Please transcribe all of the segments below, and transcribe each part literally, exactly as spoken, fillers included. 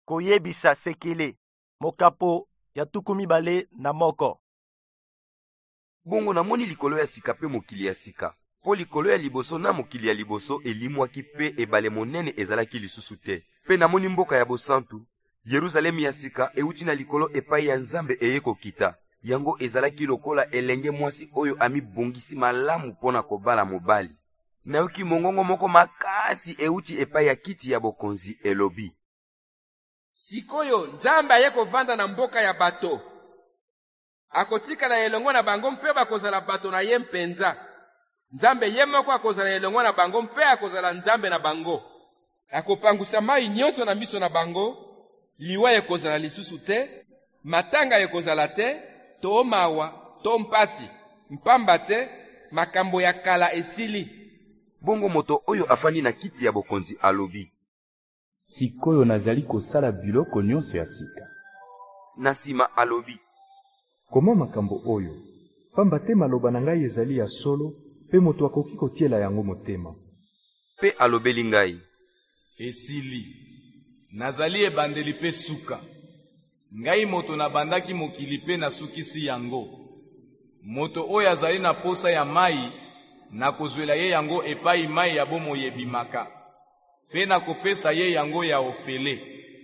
koyebisa sekele mokapo ya tuku mibale na moko. Bongo namoni likolo ya sika pe mokili ya sika. Po likolo ya liboso na mokili ya liboso elimwaki pe ebale monene ezalaki lisusu te. Pe namoni mboka ya bosantu, Yerusalemu ya sika euti na likolo epai ya Nzambe eye kokita. Yango ezalaki lokola elenge mwasi oyo amibongisi malamu pona kobala mobali. Nayoki mongongo moko makasi euti epai ya kiti ya bokonzi elobi: Sikoyo Nzambe aye kovanda na mboka ya bato. Akotika na elongo na bango mpe bakozala bato na ye mpenza. Nzambe ye moko akozala elongo na bango mpe akozala Nzambe na bango. Akopangusa mai nyonso na miso na bango, liwa ekozala lisusu te, matanga ekozala te, to mawa, to mpasi, mpamba te, makambo ya kala esili. Bongo moto oyo afandi na kiti ya bokonzi alobi: Sikoyo nazali kosala biloko nyonso ya sika. Na sima alobi: Koma makambo oyo, pamba te maloba na ngai ezali ya solo, pe moto akoki kotiela yango motema. Pe alobeli ngai: Esili, nazali ebandeli pe suka. Ngai moto na bandaki mokili pe na sukisi yango. Moto oyo azali na posa ya mai, na kozwela ye yango epai mai ya bomoi ebimaka. Pe na kopesa ye yango ya ofele.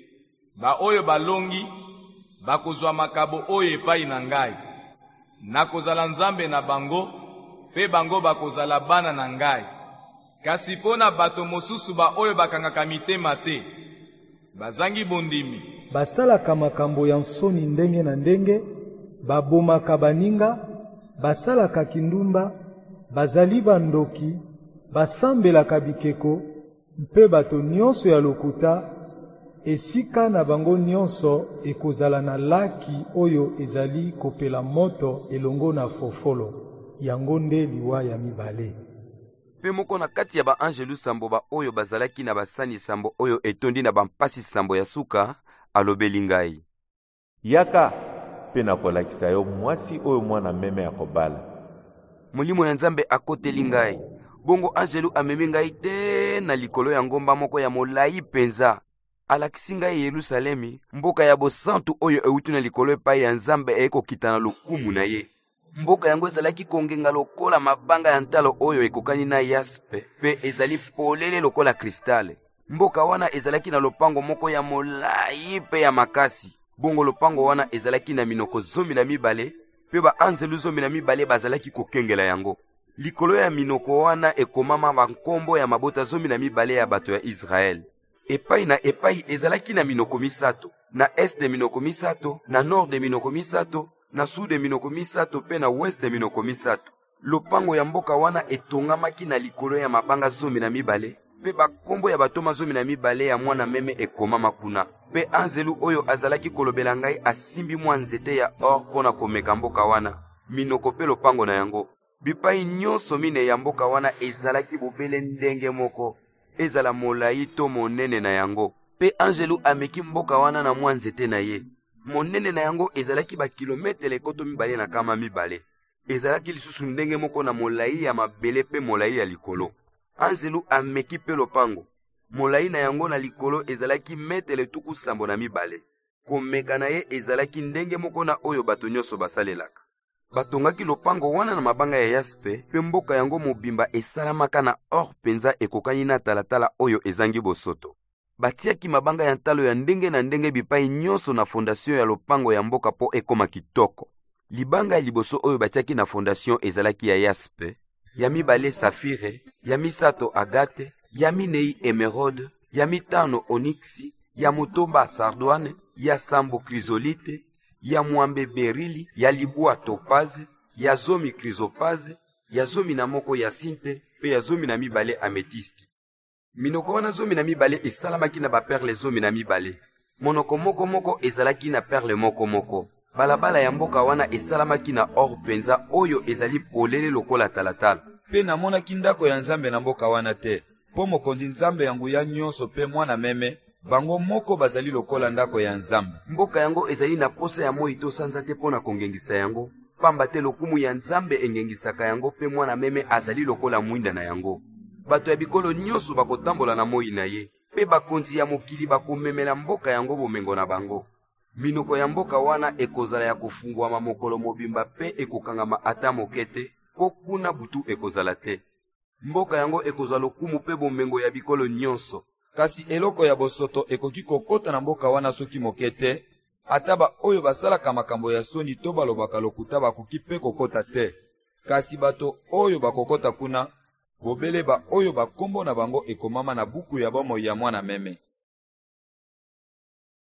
Ba oyo balongi, bakozwa makabo oyo epai na ngai. Na kozala Nzambe na bango, pe bango bakozala bana na ngai. Kasi pona bato mosusu ba oyo bakangaka mitema te, bazangi bondimi, basalaka makambo ya nsoni ndenge na ndenge, babomaka baninga, basalaka kindumba, bazali bandoki, basambelaka bikeko, mpe bato nyonso ya lokuta, esika na bango nyonso ekozala na laki oyo ezali kopela moto elongo na fofolo, yango nde liwa ya mibale. Pe moko na kati ya ba angelu sambo ba oyo bazalaki na basani sambo oyo etondi na bampasi sambo ya suka alobeli ngai: Yaka pe na kolakisa yo mwasi oyo mwana meme ya kobala. Molimo ya Nzambe akoteli ngai. Bongo angelu amemi ngai te na likolo ya ngomba moko ya molai penza. Alakisi ngai Yerusalemi, mboka ya bosantu oyo euti na likolo epai ya Nzambe ekokita na lokumu na ye. Mboka yango ezalaki kongenga lokola mabanga ya ntalo oyo ekokani na yaspe, pe ezali polele lokola kristale. Mboka wana ezalaki na lopango moko ya molai pe ya makasi. Bongo lopango wana ezalaki na minoko zomi na mibale, pe ba anzelu zomi na mibale bazalaki kokengela yango. Likolo ya minoko wana ekomama bankombo ya mabota zomi na mibale ya bato ya Israel. Epai na epai ezalaki na minoko misato, na est de minoko misato, na nord de minoko misato, na sud de minoko misato pe na west de minoko misato. Lopango ya mboka wana etongamaki na likolo ya mabanga zomi na mibale, pe bakombo ya batoma zomi na mibale ya mwana meme ekomama kuna. Pe anzelu oyo azalaki kolobela ngai asimbi mwa nzete ya or pona komeka mboka wana, minoko pe lopango na yango. Bipai nyonso mine ya mboka wana ezalaki bobele ndenge moko, ezala molai to monene na yango. Pe angelu ameki mboka wana na mwa nzete na ye. Monene na yango ezalaki ba kilometre ekoto mibale na kama mibale. Ezalaki lisusu ndenge moko na molai ya mabele pe molai ya likolo. Anzelu ameki pe lopango. Molai na yango na likolo ezalaki metere tuku sambo na mibale. Komeka na ye ezalaki ndenge moko na oyo bato nyonso basalelaka. Batongaki lopango wana na mabanga ya yaspe, pe mboka yango mobimba esalamaka na or penza ekokani na talatala oyo ezangi bosoto. Batiaki mabanga ya ntalo ya ndenge na ndenge bipai nyonso na fondation ya lopango ya mboka po ekoma kitoko. Libanga ya liboso oyo batiaki na fondation ezalaki ya yaspe, ya mibale safire, ya misato agate, ya minei emerode, ya mitano onixi, ya motomba sardoine, ya sambo chrysolite, ya mwambe berili, ya libua topaze, ya zomi chrysopaze, ya zomi na moko ya sinte, pe ya zomi na mibale ametisti. Minoko wana zomi na mibale esalamaki na baperle zomi na mibale. Monoko moko moko ezalaki na perle moko moko. Balabala ya mboka wana esalamaki na or penza oyo ezali polele lokola talatala. Pe namonaki ndako ya Nzambe na mboka wana te. Po mokonzi Nzambe yango ya nyonso pe mwana meme, bango moko bazali lokola ndako ya Nzambe. Mboka yango ezali na posa ya moi to sanza te pona kongengisa yango. Pamba te lokumu ya Nzambe engengisaka yango pe mwana meme azali lokola mwinda na yango. Bato ya bikolo nyonso bakotambola na moi na ye. Pe mpe bakonzi ya mokili bakomemela mboka yango bomengo na bango. Minoko ya mboka wana ekozala ya kofungwama mokolo mobimba mpe ekokangama ata moke te, mpo kuna butu ekozala te. Mboka yango ekozala lokumu mpe bomengo ya bikolo nyonso. Kasi eloko ya bosoto ekoki kokota na mboka wana soki moke te, ata ba oyo basalaka makambo ya soni to balobaka lokuta bakoki mpe kokota te. Kasi bato oyo bakokota kuna, bobele ba oyo bakombo na bango ekomama na buku ya bomoi ya mwana meme.